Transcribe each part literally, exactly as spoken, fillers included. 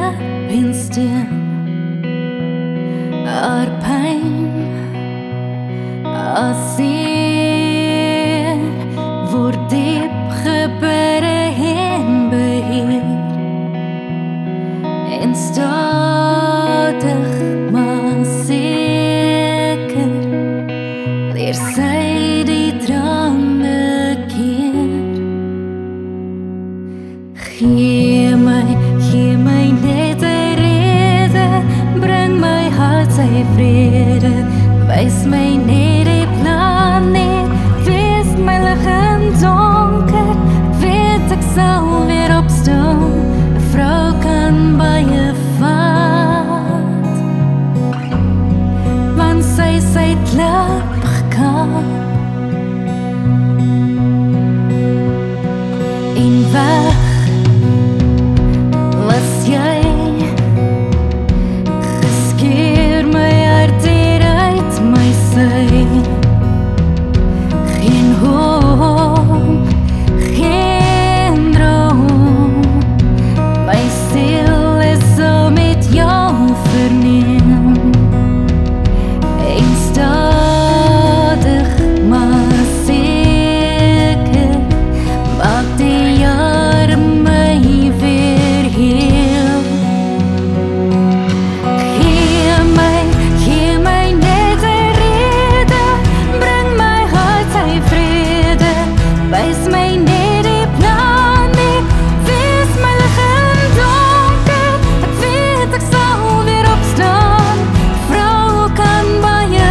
klip en steen, haar pyn, haar seer word diep gebore en beheer, en stadig maar seker leer sy die drange keer. Gee my, gee my net 'n rede, bring my hart sy vrede, wys my net die plan net, wees my lig in donker, weet ek sal weer opstaan, 'n vrou kan baie vat, want sy sy klip gekap, en weg was jy, geskeer my hart hier uit my sy, geen hoop, geen droom, my siel is so met jou verneem, en stadig maar seker maak die jare my weer heel. Gee my, gee my net 'n rede, bring my hart sy vrede, wys my net die plan net, wees my lig in donker, ek weet ek sal weer opstaan, vrou kan baie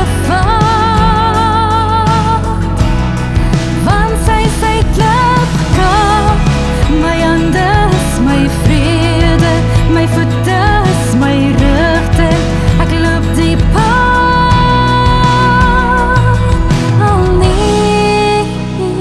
vat, want sy sy klip gekap, my hande is my vrede, my voete is my rigting, ek loop die pad alleen.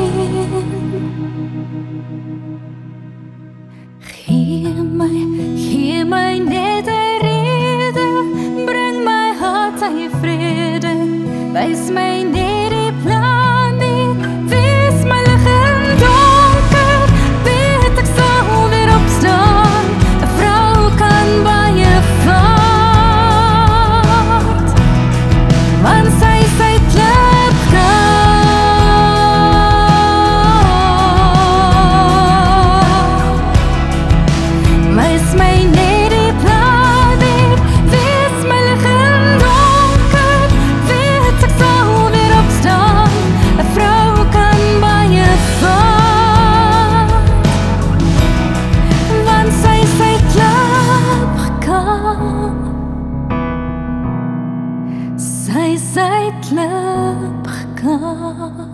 Gee my, gee my net 'n rede, bring my hart sy vrede, wys my net die plan net, wees my lig in donker, weet ek sal weer opstaan, 'n vrou kan baie vat, want sy sy klip gekap, wys my net die plan net, wees my lig in donker, weet ek sal weer opstaan, 'n vrou kan baie vat, want sy sy klip gekap, sy sy klip gekap.